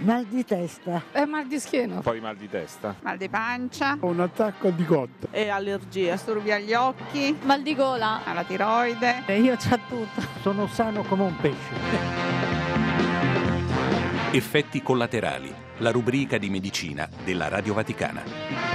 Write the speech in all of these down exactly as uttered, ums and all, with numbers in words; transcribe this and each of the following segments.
Mal di testa. E mal di schiena. Poi mal di testa. Mal di pancia. Un attacco di cotta. E allergia. Disturbi agli occhi. Mal di gola. Alla tiroide. E io c'ho tutto. Sono sano come un pesce. Effetti collaterali, la rubrica di medicina della Radio Vaticana.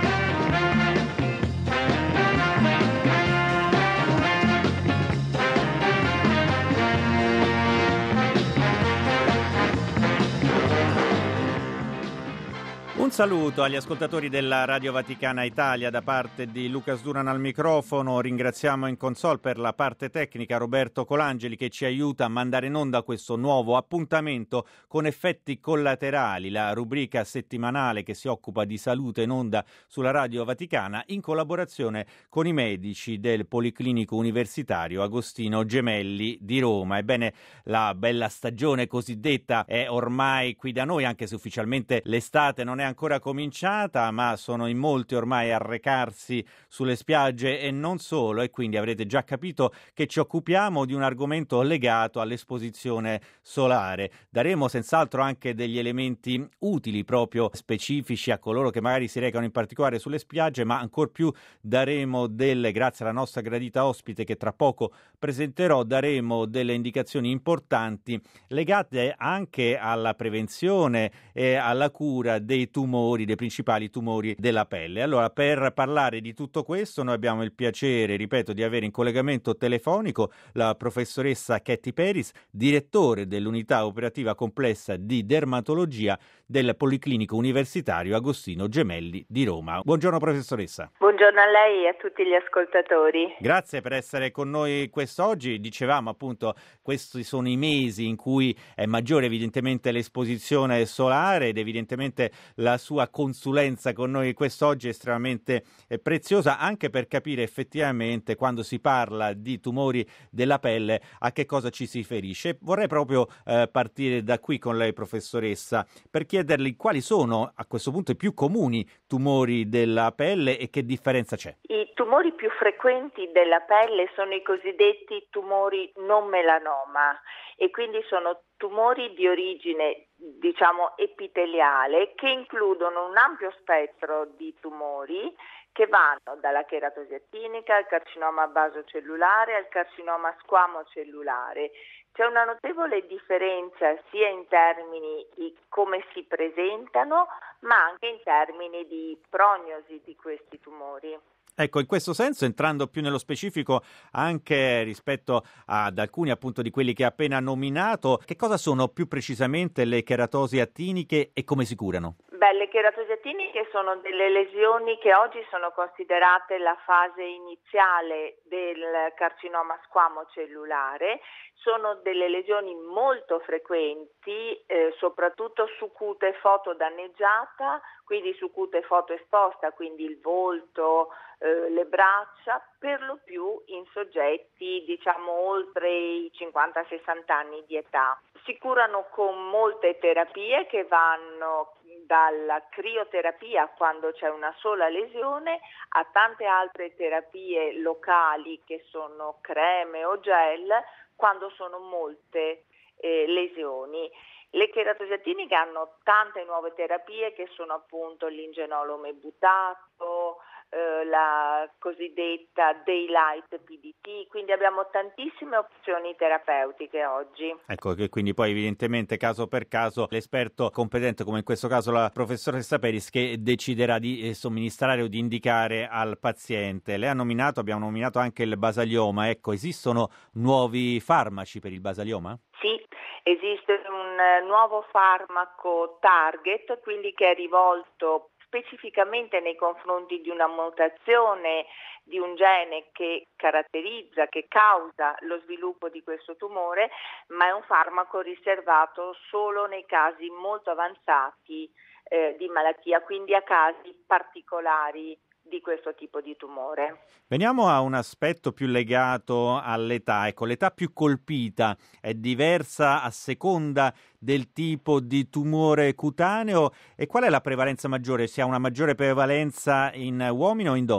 Un saluto agli ascoltatori della Radio Vaticana Italia da parte di Lucas Duran al microfono. Ringraziamo in console per la parte tecnica Roberto Colangeli che ci aiuta a mandare in onda questo nuovo appuntamento con Effetti collaterali, la rubrica settimanale che si occupa di salute in onda sulla Radio Vaticana in collaborazione con i medici del Policlinico Universitario Agostino Gemelli di Roma. Ebbene, la bella stagione cosiddetta è ormai qui da noi, anche se ufficialmente l'estate non è ancora cominciata, ma sono in molti ormai a recarsi sulle spiagge e non solo, e quindi avrete già capito che ci occupiamo di un argomento legato all'esposizione solare. Daremo senz'altro anche degli elementi utili proprio specifici a coloro che magari si recano in particolare sulle spiagge, ma ancor più daremo delle, grazie alla nostra gradita ospite che tra poco presenterò, daremo delle indicazioni importanti legate anche alla prevenzione e alla cura dei tumori, dei principali tumori della pelle. Allora, per parlare di tutto questo noi abbiamo il piacere, ripeto, di avere in collegamento telefonico la professoressa Katy Peris, direttore dell'unità operativa complessa di dermatologia del Policlinico Universitario Agostino Gemelli di Roma. Buongiorno professoressa. Buongiorno a lei e a tutti gli ascoltatori. Grazie per essere con noi quest'oggi. Dicevamo appunto, questi sono i mesi in cui è maggiore evidentemente l'esposizione solare ed evidentemente la sua consulenza con noi quest'oggi è estremamente eh, preziosa, anche per capire effettivamente quando si parla di tumori della pelle a che cosa ci si riferisce. Vorrei proprio eh, partire da qui con lei professoressa per chiederle quali sono a questo punto i più comuni tumori della pelle e che differenza c'è. I tumori più frequenti della pelle sono i cosiddetti tumori non melanoma e quindi sono tumori di origine, diciamo, epiteliale che includono un ampio spettro di tumori che vanno dalla cheratosi attinica al carcinoma basocellulare al carcinoma squamocellulare. C'è una notevole differenza sia in termini di come si presentano, ma anche in termini di prognosi di questi tumori. Ecco, in questo senso, entrando più nello specifico anche rispetto ad alcuni appunto di quelli che ha appena nominato, che cosa sono più precisamente le cheratosi attiniche e come si curano? Beh, le cheratosi attiniche sono delle lesioni che oggi sono considerate la fase iniziale del carcinoma squamocellulare. Sono delle lesioni molto frequenti, eh, soprattutto su cute fotodanneggiata, quindi su cute fotoesposta, quindi il volto, eh, le braccia, per lo più in soggetti diciamo oltre i cinquanta sessanta anni di età. Si curano con molte terapie che vanno dalla crioterapia quando c'è una sola lesione a tante altre terapie locali che sono creme o gel quando sono molte eh, lesioni. Le cheratosi attiniche hanno tante nuove terapie che sono appunto l'ingenolome buttato, eh, la cosiddetta Daylight P D T, quindi abbiamo tantissime opzioni terapeutiche oggi. Ecco che quindi poi evidentemente caso per caso l'esperto competente, come in questo caso la professoressa Peris, che deciderà di somministrare o di indicare al paziente. Lei ha nominato, abbiamo nominato anche il basalioma, ecco, esistono nuovi farmaci per il basalioma? Sì, esiste un nuovo farmaco target, quindi che è rivolto specificamente nei confronti di una mutazione di un gene che caratterizza, che causa lo sviluppo di questo tumore, ma è un farmaco riservato solo nei casi molto avanzati eh, di malattia, quindi a casi particolari di questo tipo di tumore. Veniamo a un aspetto più legato all'età. Ecco, l'età più colpita è diversa a seconda del tipo di tumore cutaneo e qual è la prevalenza maggiore? Si ha una maggiore prevalenza in uomini o in donne?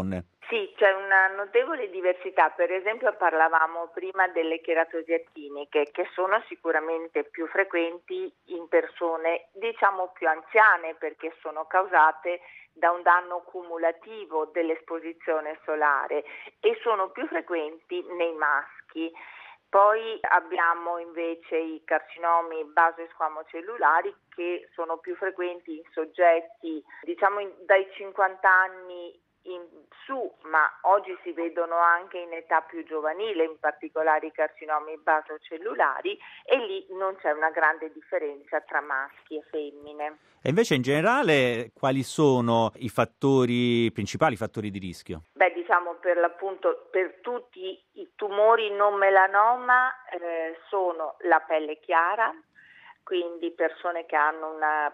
Sì, c'è una notevole diversità. Per esempio parlavamo prima delle cheratosi actiniche, che sono sicuramente più frequenti in persone diciamo più anziane, perché sono causate da un danno cumulativo dell'esposizione solare e sono più frequenti nei maschi. Poi abbiamo invece i carcinomi baso-squamocellulari, che sono più frequenti in soggetti diciamo in, dai cinquanta anni in su, ma oggi si vedono anche in età più giovanile, in particolare i carcinomi basocellulari, e lì non c'è una grande differenza tra maschi e femmine. E invece in generale quali sono i fattori principali, i fattori di rischio? Beh, diciamo per l'appunto per tutti i tumori non melanoma eh, sono la pelle chiara, quindi persone che hanno una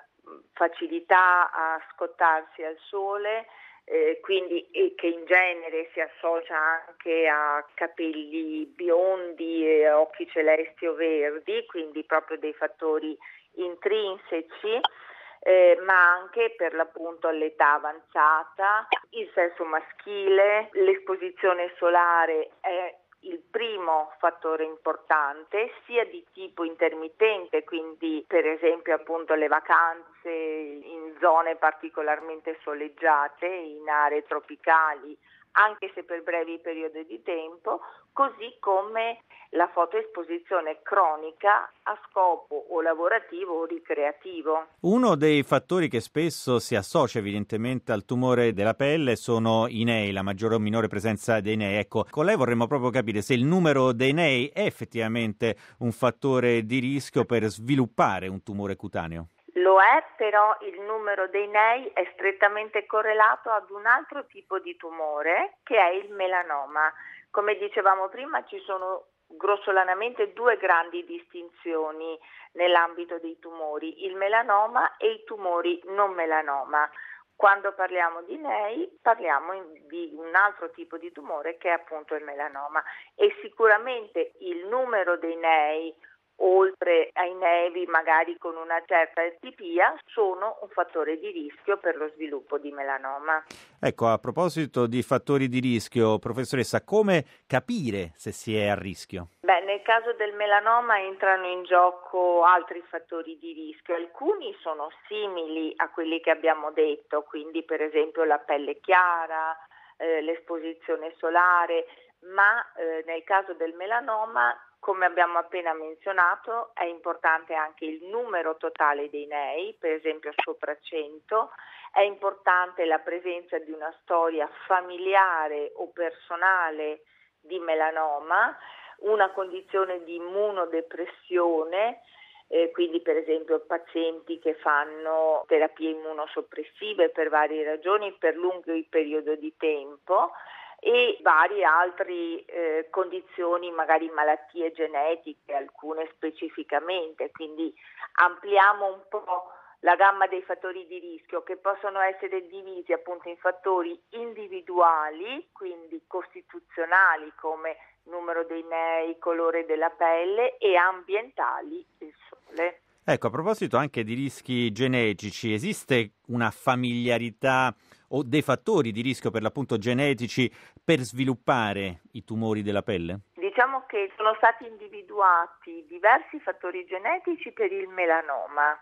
facilità a scottarsi al sole, Eh, quindi e che in genere si associa anche a capelli biondi e occhi celesti o verdi, quindi proprio dei fattori intrinseci, eh, ma anche per l'appunto all'età avanzata, il sesso maschile, l'esposizione solare è il primo fattore importante, sia di tipo intermittente, quindi per esempio appunto le vacanze in zone particolarmente soleggiate, in aree tropicali, anche se per brevi periodi di tempo, così come la fotoesposizione cronica a scopo o lavorativo o ricreativo. Uno dei fattori che spesso si associa evidentemente al tumore della pelle sono i N E I, la maggiore o minore presenza dei N E I. Ecco, con lei vorremmo proprio capire se il numero dei N E I è effettivamente un fattore di rischio per sviluppare un tumore cutaneo. Lo è, però il numero dei N E I è strettamente correlato ad un altro tipo di tumore, che è il melanoma. Come dicevamo prima, ci sono grossolanamente due grandi distinzioni nell'ambito dei tumori, il melanoma e i tumori non melanoma. Quando parliamo di N E I parliamo di un altro tipo di tumore, che è appunto il melanoma, e sicuramente il numero dei N E I oltre ai nevi magari con una certa atipia sono un fattore di rischio per lo sviluppo di melanoma. Ecco, a proposito di fattori di rischio, professoressa, come capire se si è a rischio? Beh, nel caso del melanoma entrano in gioco altri fattori di rischio. Alcuni sono simili a quelli che abbiamo detto, quindi per esempio la pelle chiara, eh, l'esposizione solare, ma eh, nel caso del melanoma, come abbiamo appena menzionato, è importante anche il numero totale dei N E I, per esempio sopra cento, è importante la presenza di una storia familiare o personale di melanoma, una condizione di immunodepressione, eh, quindi per esempio pazienti che fanno terapie immunosoppressive per varie ragioni per lunghi periodi di tempo, e varie altre eh, condizioni, magari malattie genetiche, alcune specificamente, quindi ampliamo un po' la gamma dei fattori di rischio, che possono essere divisi appunto in fattori individuali, quindi costituzionali come numero dei N E I, colore della pelle, e ambientali, il sole. Ecco, a proposito anche di rischi genetici, esiste una familiarità o dei fattori di rischio per l'appunto genetici per sviluppare i tumori della pelle? Diciamo che sono stati individuati diversi fattori genetici per il melanoma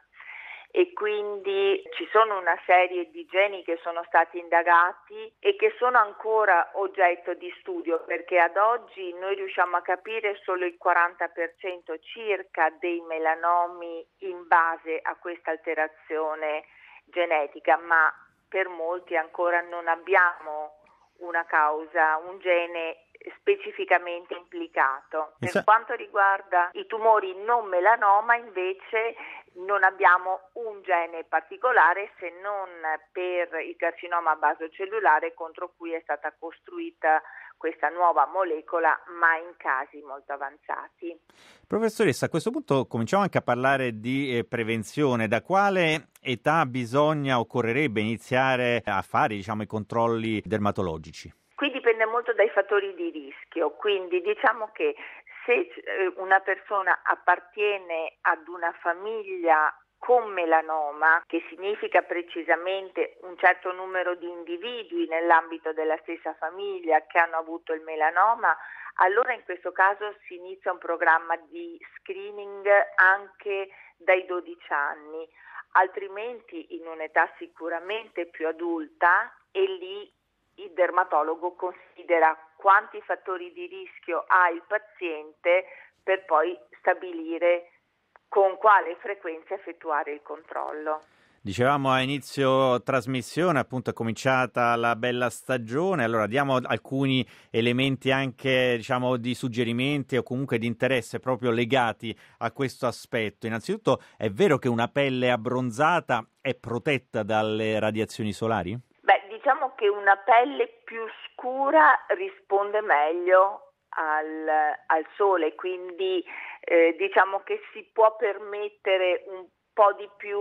e quindi ci sono una serie di geni che sono stati indagati e che sono ancora oggetto di studio, perché ad oggi noi riusciamo a capire solo il quaranta per cento circa dei melanomi in base a questa alterazione genetica, ma per molti ancora non abbiamo una causa, un gene specificamente implicato. Per Esa- quanto riguarda i tumori non melanoma, invece, non abbiamo un gene particolare, se non per il carcinoma basocellulare, contro cui è stata costruita questa nuova molecola, ma in casi molto avanzati. Professoressa, a questo punto cominciamo anche a parlare di eh, prevenzione. Da quale età bisogna, occorrerebbe iniziare a fare, diciamo, i controlli dermatologici? Qui dipende molto dai fattori di rischio, quindi diciamo che se una persona appartiene ad una famiglia con melanoma, che significa precisamente un certo numero di individui nell'ambito della stessa famiglia che hanno avuto il melanoma, allora in questo caso si inizia un programma di screening anche dai dodici anni, altrimenti in un'età sicuramente più adulta, e lì il dermatologo considera quanti fattori di rischio ha il paziente per poi stabilire con quale frequenza effettuare il controllo. Dicevamo a inizio trasmissione, appunto è cominciata la bella stagione, allora diamo alcuni elementi anche, diciamo, di suggerimenti o comunque di interesse proprio legati a questo aspetto. Innanzitutto, è vero che una pelle abbronzata è protetta dalle radiazioni solari? Beh, diciamo che una pelle più scura risponde meglio al, al sole, quindi eh, diciamo che si può permettere un po' di più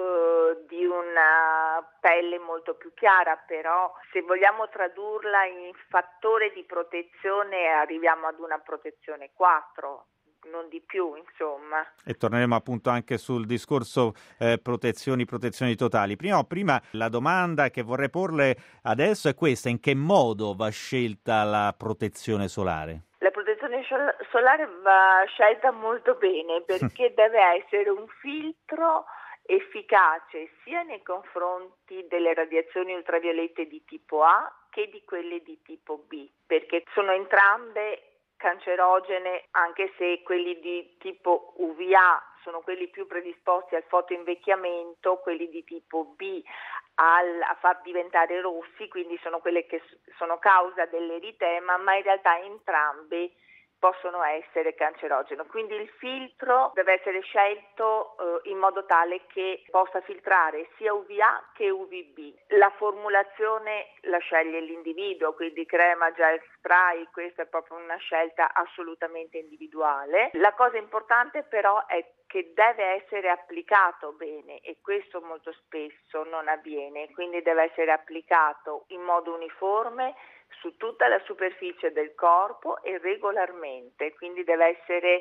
eh, di una pelle molto più chiara, però se vogliamo tradurla in fattore di protezione arriviamo ad una protezione quattro, non di più, insomma. E torneremo appunto anche sul discorso eh, protezioni, protezioni totali. Prima, prima la domanda che vorrei porle adesso è questa: in che modo va scelta la protezione solare? La protezione solare va scelta molto bene perché deve essere un filtro efficace sia nei confronti delle radiazioni ultraviolette di tipo A che di quelle di tipo B, perché sono entrambe cancerogene, anche se quelli di tipo U V A sono quelli più predisposti al fotoinvecchiamento, quelli di tipo B al, a far diventare rossi, quindi sono quelle che sono causa dell'eritema, ma in realtà entrambi possono essere cancerogeno. Quindi il filtro deve essere scelto eh, in modo tale che possa filtrare sia U V A che U V B. La formulazione la sceglie l'individuo, quindi crema, gel, spray, questa è proprio una scelta assolutamente individuale. La cosa importante però è che deve essere applicato bene e questo molto spesso non avviene, quindi deve essere applicato in modo uniforme su tutta la superficie del corpo e regolarmente, quindi deve essere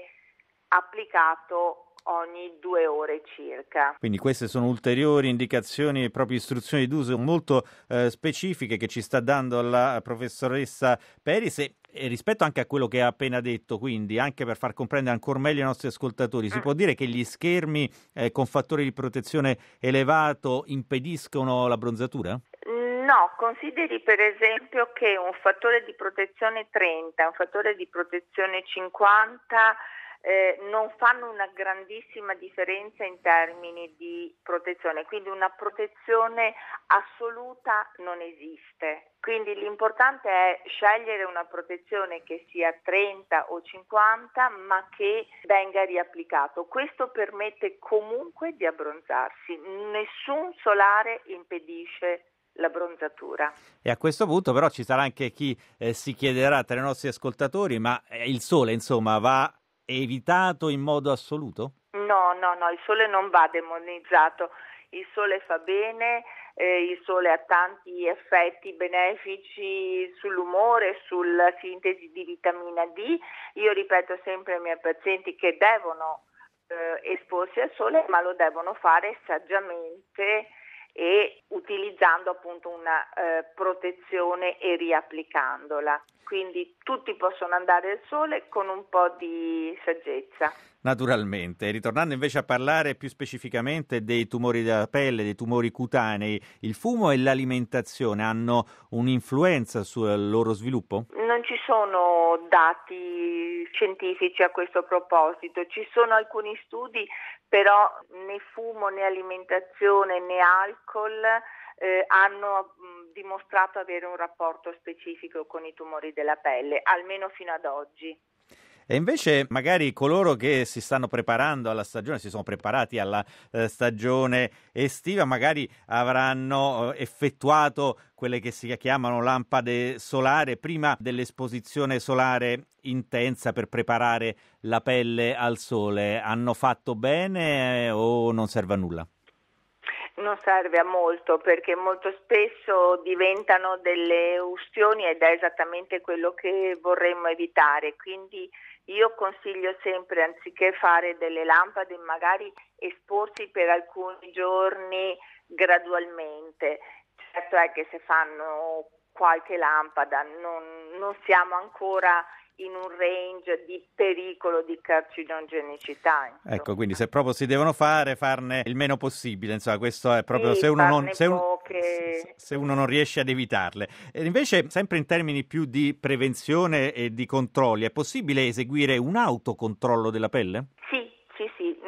applicato ogni due ore circa. Quindi queste sono ulteriori indicazioni e proprio istruzioni d'uso molto eh, specifiche che ci sta dando la professoressa Peris, e, e rispetto anche a quello che ha appena detto, quindi anche per far comprendere ancora meglio ai nostri ascoltatori, si mm. può dire che gli schermi eh, con fattori di protezione elevato impediscono l'abbronzatura? No, consideri per esempio che un fattore di protezione trenta, un fattore di protezione cinquanta eh, non fanno una grandissima differenza in termini di protezione, quindi una protezione assoluta non esiste. Quindi l'importante è scegliere una protezione che sia trenta o cinquanta, ma che venga riapplicato. Questo permette comunque di abbronzarsi. Nessun solare impedisce l'abbronzatura. E a questo punto però ci sarà anche chi eh, si chiederà tra i nostri ascoltatori: ma eh, il sole insomma va evitato in modo assoluto? No, no, no, il sole non va demonizzato, il sole fa bene, eh, il sole ha tanti effetti benefici sull'umore, sulla sintesi di vitamina D. Io ripeto sempre ai miei pazienti che devono eh, esporsi al sole, ma lo devono fare saggiamente e utilizzando appunto una eh, protezione e riapplicandola. Quindi tutti possono andare al sole con un po' di saggezza. Naturalmente. Ritornando invece a parlare più specificamente dei tumori della pelle, dei tumori cutanei, il fumo e l'alimentazione hanno un'influenza sul loro sviluppo? Non ci sono dati scientifici a questo proposito, ci sono alcuni studi, però né fumo né alimentazione né alcol eh, hanno mh, dimostrato avere un rapporto specifico con i tumori della pelle, almeno fino ad oggi. E invece magari coloro che si stanno preparando alla stagione, si sono preparati alla eh, stagione estiva, magari avranno eh, effettuato quelle che si chiamano lampade solari prima dell'esposizione solare intensa per preparare la pelle al sole. Hanno fatto bene eh, o non serve a nulla? Non serve a molto, perché molto spesso diventano delle ustioni ed è esattamente quello che vorremmo evitare, quindi io consiglio sempre, anziché fare delle lampade, magari esporsi per alcuni giorni gradualmente. Certo è che se fanno qualche lampada non, non siamo ancora in un range di pericolo di carcinogenicità. Insomma. Ecco, quindi se proprio si devono fare, farne il meno possibile, insomma, questo è proprio sì, se, uno non, se, un, poche... se uno non riesce ad evitarle. E invece, sempre in termini più di prevenzione e di controlli, è possibile eseguire un autocontrollo della pelle? Sì, sì, sì.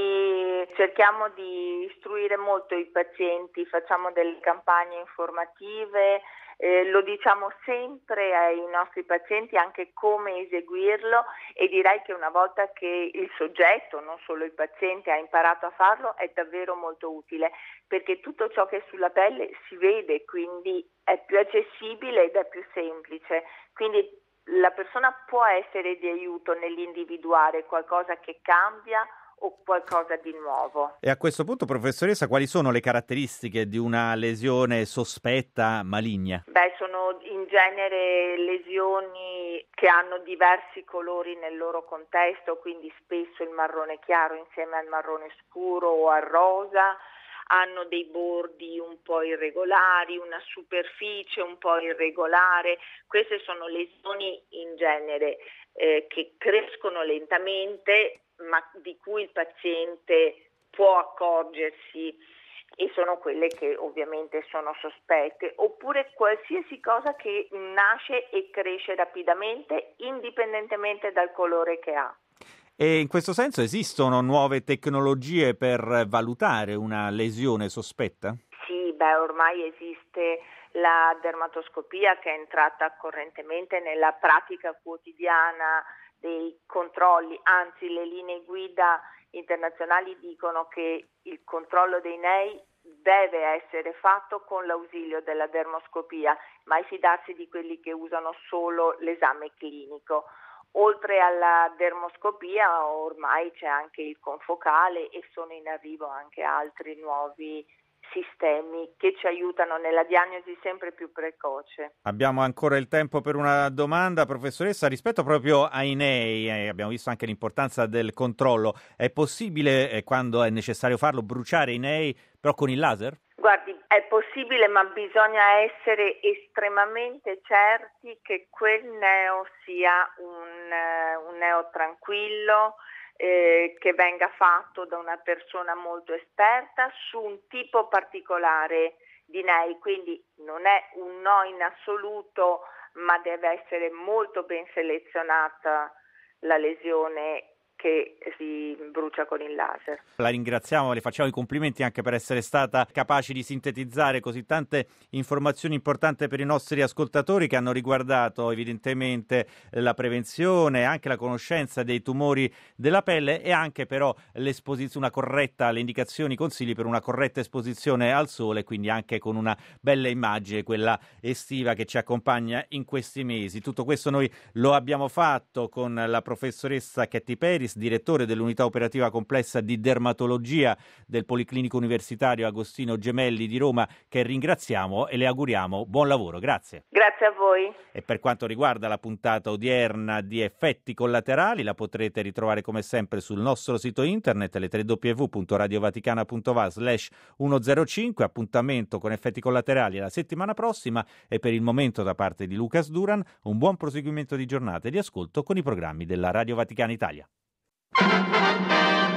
Noi cerchiamo di istruire molto i pazienti, facciamo delle campagne informative, Eh, lo diciamo sempre ai nostri pazienti anche come eseguirlo, e direi che una volta che il soggetto, non solo il paziente, ha imparato a farlo, è davvero molto utile, perché tutto ciò che è sulla pelle si vede, quindi è più accessibile ed è più semplice, quindi la persona può essere di aiuto nell'individuare qualcosa che cambia o qualcosa di nuovo. E a questo punto, professoressa, quali sono le caratteristiche di una lesione sospetta maligna? Beh, sono in genere lesioni che hanno diversi colori nel loro contesto, quindi spesso il marrone chiaro insieme al marrone scuro o al rosa, hanno dei bordi un po' irregolari, una superficie un po' irregolare. Queste sono lesioni in genere eh, che crescono lentamente, ma di cui il paziente può accorgersi, e sono quelle che ovviamente sono sospette, oppure qualsiasi cosa che nasce e cresce rapidamente indipendentemente dal colore che ha. E in questo senso esistono nuove tecnologie per valutare una lesione sospetta? Sì, beh, ormai esiste la dermatoscopia che è entrata correntemente nella pratica quotidiana dei controlli, anzi le linee guida internazionali dicono che il controllo dei nei deve essere fatto con l'ausilio della dermoscopia, mai fidarsi di quelli che usano solo l'esame clinico. Oltre alla dermoscopia ormai c'è anche il confocale e sono in arrivo anche altri nuovi sistemi che ci aiutano nella diagnosi sempre più precoce. Abbiamo ancora il tempo per una domanda, professoressa, rispetto proprio ai nei, eh, abbiamo visto anche l'importanza del controllo, è possibile, eh, quando è necessario farlo, bruciare i nei però con il laser? Guardi, è possibile, ma bisogna essere estremamente certi che quel neo sia un, uh, un neo tranquillo, Eh, che venga fatto da una persona molto esperta su un tipo particolare di nei, quindi non è un no in assoluto, ma deve essere molto ben selezionata la lesione che si brucia con il laser. La ringraziamo, le facciamo i complimenti anche per essere stata capace di sintetizzare così tante informazioni importanti per i nostri ascoltatori, che hanno riguardato evidentemente la prevenzione, anche la conoscenza dei tumori della pelle e anche però l'esposizione, una corretta, le indicazioni, i consigli per una corretta esposizione al sole, quindi anche con una bella immagine, quella estiva che ci accompagna in questi mesi. Tutto questo noi lo abbiamo fatto con la professoressa Katy Peris, direttore dell'unità operativa complessa di dermatologia del Policlinico Universitario Agostino Gemelli di Roma, che ringraziamo e le auguriamo buon lavoro. Grazie. Grazie a voi. E per quanto riguarda la puntata odierna di Effetti Collaterali, la potrete ritrovare come sempre sul nostro sito internet, le w w w punto radiovaticana punto va slash centocinque. Appuntamento con Effetti Collaterali la settimana prossima, e per il momento da parte di Lucas Duran un buon proseguimento di giornata e di ascolto con i programmi della Radio Vaticana Italia.